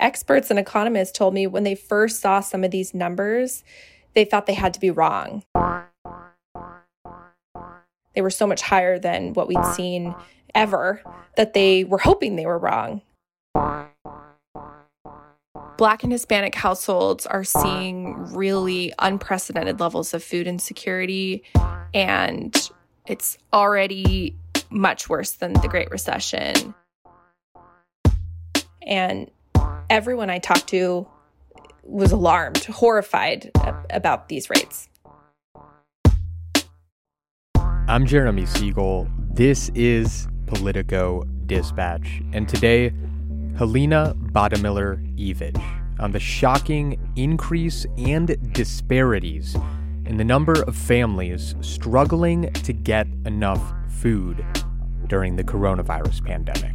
Experts and economists told me when they first saw some of these numbers, they thought they had to be wrong. They were so much higher than what we'd seen ever that they were hoping they were wrong. Black and Hispanic households are seeing really unprecedented levels of food insecurity, and it's already much worse than the Great Recession. And everyone I talked to was alarmed, horrified about these rates. I'm Jeremy Siegel. This is Politico Dispatch. And today, Helena Bottemiller-Evich on the shocking increase and disparities in the number of families struggling to get enough food during the coronavirus pandemic.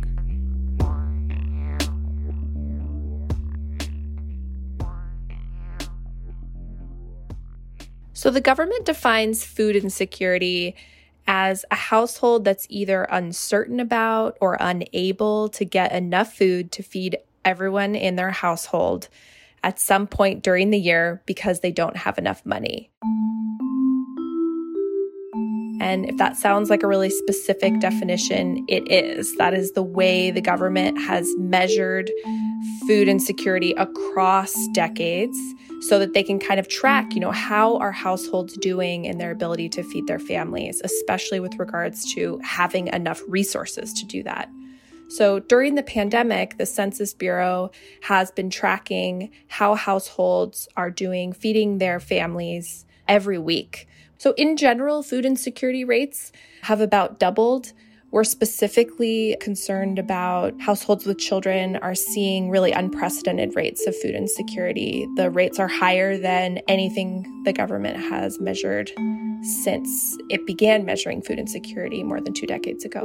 So the government defines food insecurity as a household that's either uncertain about or unable to get enough food to feed everyone in their household at some point during the year because they don't have enough money. And if that sounds like a really specific definition, it is. That is the way the government has measured food insecurity across decades so that they can kind of track, how are households doing in their ability to feed their families, especially with regards to having enough resources to do that. So during the pandemic, the Census Bureau has been tracking how households are doing feeding their families every week. So in general, food insecurity rates have about doubled. We're specifically concerned about households with children are seeing really unprecedented rates of food insecurity. The rates are higher than anything the government has measured since it began measuring food insecurity more than 2 decades ago.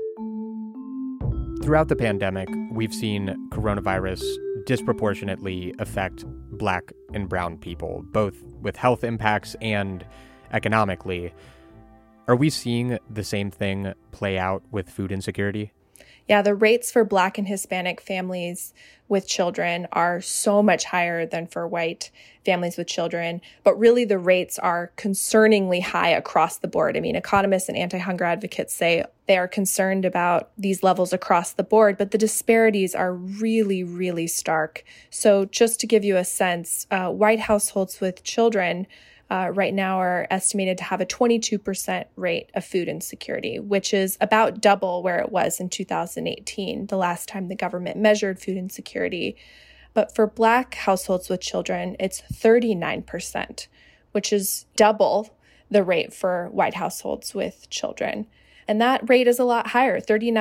Throughout the pandemic, we've seen coronavirus disproportionately affect Black and brown people, both with health impacts and economically. Are we seeing the same thing play out with food insecurity? Yeah, the rates for Black and Hispanic families with children are so much higher than for white families with children. But really, the rates are concerningly high across the board. I mean, economists and anti-hunger advocates say they are concerned about these levels across the board, but the disparities are really, really stark. So just to give you a sense, white households with children right now are estimated to have a 22% rate of food insecurity, which is about double where it was in 2018, the last time the government measured food insecurity. But for Black households with children, it's 39%, which is double the rate for white households with children. And that rate is a lot higher.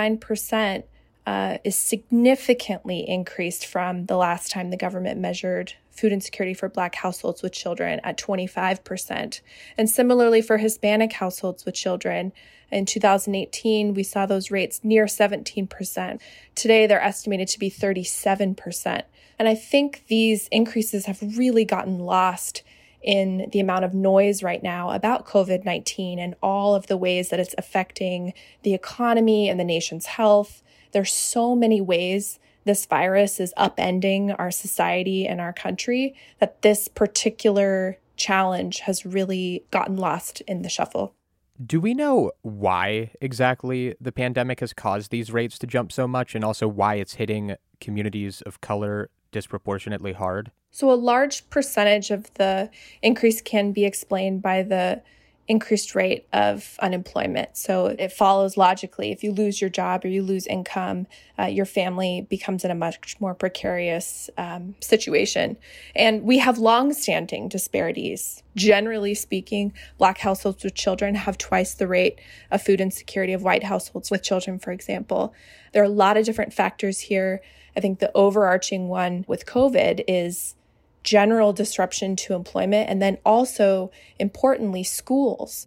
39% is significantly increased from the last time the government measured food insecurity for Black households with children at 25%. And similarly for Hispanic households with children, in 2018, we saw those rates near 17%. Today, they're estimated to be 37%. And I think these increases have really gotten lost in the amount of noise right now about COVID-19 and all of the ways that it's affecting the economy and the nation's health. There's so many ways this virus is upending our society and our country that this particular challenge has really gotten lost in the shuffle. Do we know why exactly the pandemic has caused these rates to jump so much, and also why it's hitting communities of color disproportionately hard? So a large percentage of the increase can be explained by the increased rate of unemployment. So it follows logically. If you lose your job or you lose income, your family becomes in a much more precarious situation. And we have longstanding disparities. Generally speaking, Black households with children have twice the rate of food insecurity of white households with children, for example. There are a lot of different factors here. I think the overarching one with COVID is general disruption to employment, and then also, importantly, schools.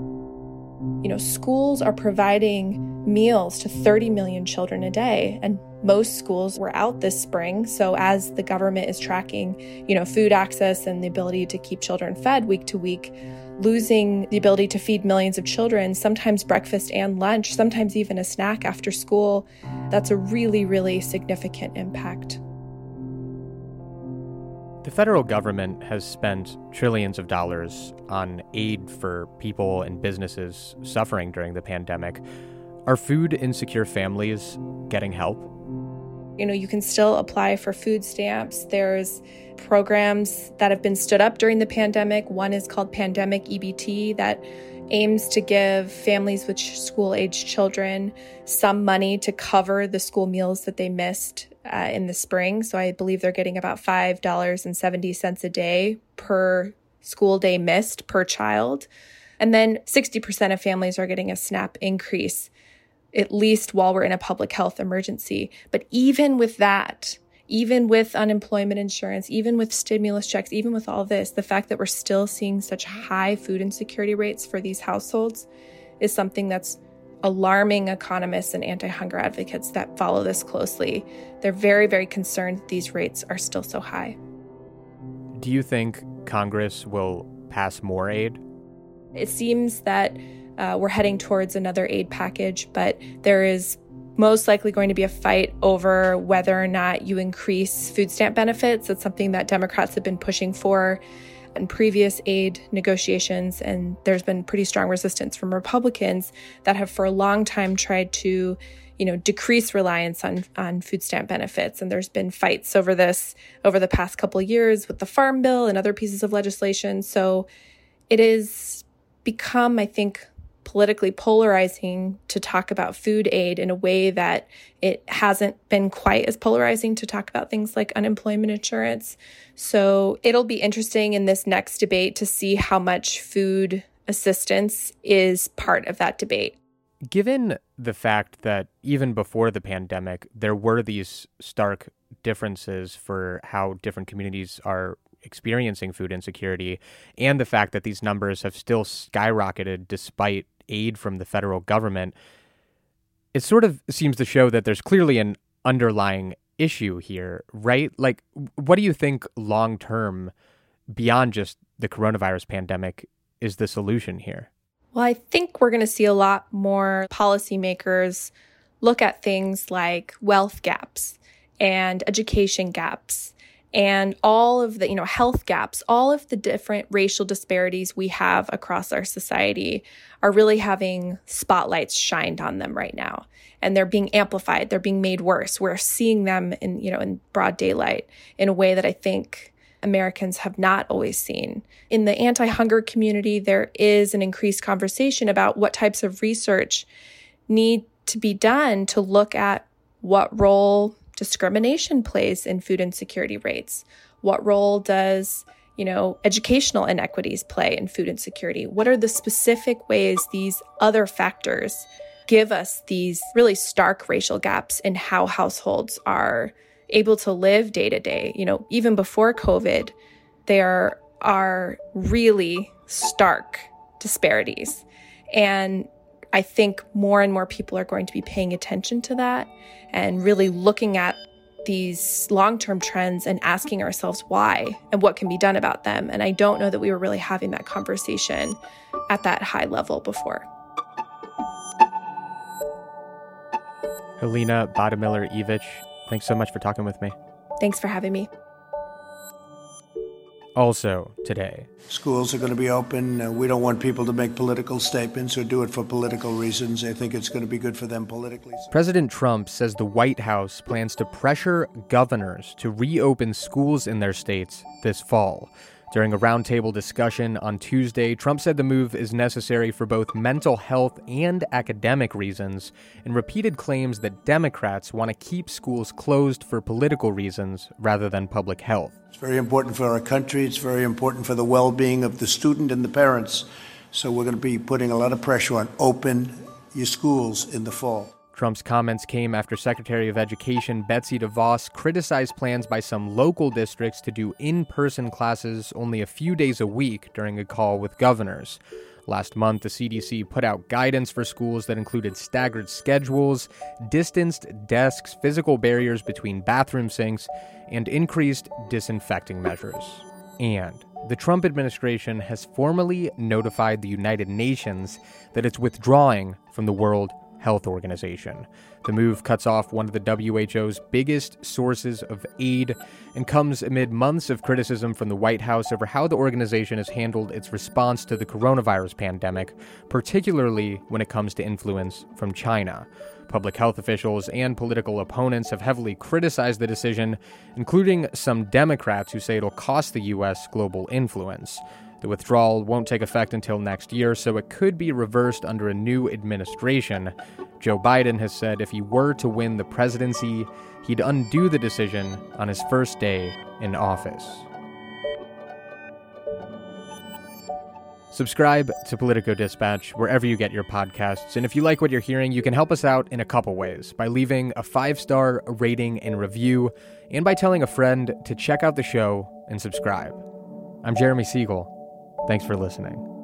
Schools are providing meals to 30 million children a day, and Most schools were out this spring, so as the government is tracking, food access and the ability to keep children fed week to week, losing the ability to feed millions of children, sometimes breakfast and lunch, sometimes even a snack after school, that's a really, really significant impact. The federal government has spent trillions of dollars on aid for people and businesses suffering during the pandemic. Are food insecure families getting help? You can still apply for food stamps. There's programs that have been stood up during the pandemic. One is called Pandemic EBT that aims to give families with school-aged children some money to cover the school meals that they missed in the spring. So I believe they're getting about $5.70 a day per school day missed per child. And then 60% of families are getting a SNAP increase, at least while we're in a public health emergency. But even with that, even with unemployment insurance, even with stimulus checks, even with all this, the fact that we're still seeing such high food insecurity rates for these households is something that's alarming economists and anti-hunger advocates that follow this closely. They're very, very concerned that these rates are still so high. Do you think Congress will pass more aid? It seems that we're heading towards another aid package, but there is most likely going to be a fight over whether or not you increase food stamp benefits. It's something that Democrats have been pushing for in previous aid negotiations, and there's been pretty strong resistance from Republicans that have for a long time tried to, decrease reliance on food stamp benefits. And there's been fights over this over the past couple of years with the Farm Bill and other pieces of legislation. So it has become, I think, politically polarizing to talk about food aid in a way that it hasn't been quite as polarizing to talk about things like unemployment insurance. So it'll be interesting in this next debate to see how much food assistance is part of that debate. Given the fact that even before the pandemic, there were these stark differences for how different communities are experiencing food insecurity, and the fact that these numbers have still skyrocketed despite aid from the federal government, it sort of seems to show that there's clearly an underlying issue here, right? Like, what do you think long-term, beyond just the coronavirus pandemic, is the solution here? Well, I think we're going to see a lot more policymakers look at things like wealth gaps and education gaps and all of the, health gaps, all of the different racial disparities we have across our society are really having spotlights shined on them right now. And they're being amplified. They're being made worse. We're seeing them in broad daylight in a way that I think Americans have not always seen. In the anti-hunger community, there is an increased conversation about what types of research need to be done to look at what role discrimination plays in food insecurity rates. What role does, educational inequities play in food insecurity? What are the specific ways these other factors give us these really stark racial gaps in how households are able to live day to day? Even before COVID, there are really stark disparities. And I think more and more people are going to be paying attention to that and really looking at these long-term trends and asking ourselves why and what can be done about them. And I don't know that we were really having that conversation at that high level before. Helena Bottemiller-Evich, thanks so much for talking with me. Thanks for having me. Also today, schools are going to be open. We don't want people to make political statements or do it for political reasons. I think it's going to be good for them politically. President Trump says the White House plans to pressure governors to reopen schools in their states this fall. During a roundtable discussion on Tuesday, Trump said the move is necessary for both mental health and academic reasons, and repeated claims that Democrats want to keep schools closed for political reasons rather than public health. It's very important for our country. It's very important for the well-being of the student and the parents. So we're going to be putting a lot of pressure on open your schools in the fall. Trump's comments came after Secretary of Education Betsy DeVos criticized plans by some local districts to do in-person classes only a few days a week during a call with governors. Last month, the CDC put out guidance for schools that included staggered schedules, distanced desks, physical barriers between bathroom sinks, and increased disinfecting measures. And the Trump administration has formally notified the United Nations that it's withdrawing from the World Health Organization. The move cuts off one of the WHO's biggest sources of aid and comes amid months of criticism from the White House over how the organization has handled its response to the coronavirus pandemic, particularly when it comes to influence from China. Public health officials and political opponents have heavily criticized the decision, including some Democrats who say it'll cost the U.S. global influence. The withdrawal won't take effect until next year, so it could be reversed under a new administration. Joe Biden has said if he were to win the presidency, he'd undo the decision on his first day in office. Subscribe to Politico Dispatch wherever you get your podcasts, and if you like what you're hearing, you can help us out in a couple ways, by leaving a 5-star rating and review, and by telling a friend to check out the show and subscribe. I'm Jeremy Siegel. Thanks for listening.